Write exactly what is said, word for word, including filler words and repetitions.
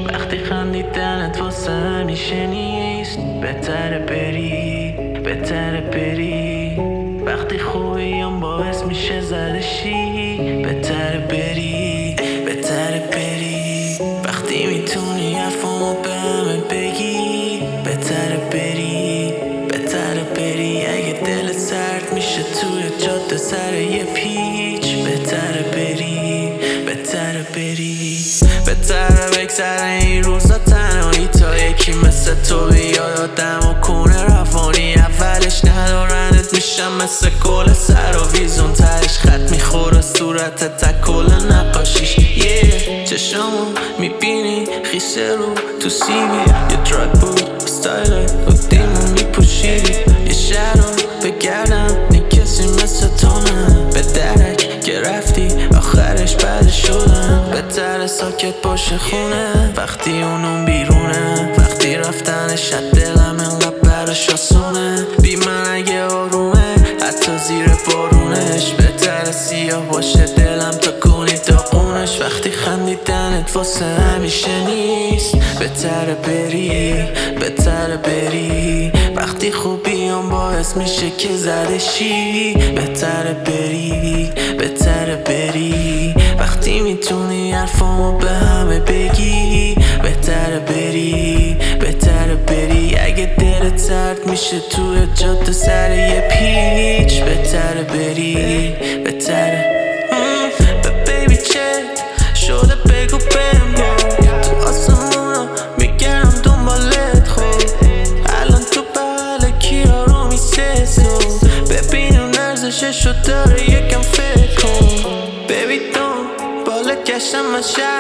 وقتی خندیدنت واسه همیشه نیست. بهتره بری، بهتره بری. وقتی خوبیم باعث میشه زدشی. بهتره بری، بهتره بری. وقتی میتونی حرفامو به همه بگی. بهتره بری، بهتره بری. اگه دل سرد میشه توی جاده سر یه پیچ. بهتره بری، بهتره بری. بهتره بگذره این روزا تنهایی تا یکی مثل تو بیاد آدمو کنه روانی. اولش ندارنت میشم مثل گل سر و ویزون ترش خط میخوره صورت تکل نقاشیش. yeah. چشامو میبینی خیسه رو تو سیبی. یه دراگ بود ستایلت و دیمو میپوشیدی. یه شهر رو بگردم نی کسی مثل تو نه. به درک که رفتی آخرش بد شدن. بهتره ساکت باشه خونه وقتی اونون بیرونه. وقتی رفتنش از دلم انقدر برش آسونه. بی من اگه آرومه حتی زیر بارونش. بهتره سیاه باشه دلم تا کنی داغونش. وقتی خندیدنت واسه همیشه نیست. بهتره بری، بهتره بری. وقتی خوبیم باعث میشه که زدشی. بهتره بری، بهتره بری. وقتی میتونی حرفامو به همه بگی. بهتره بری، بهتره بری. اگه دلت سرد میشه توی جاده سر یه پیچ. بهتره بری، بهتره. به بیبی چت شده بگو بهم تو آسمونا میگرم دنبالت. خب الان تو بله کیا رو میسسو. ببین اون ارزششو داره یکم فکر کن. بیبی دون بالت گشتم من شهر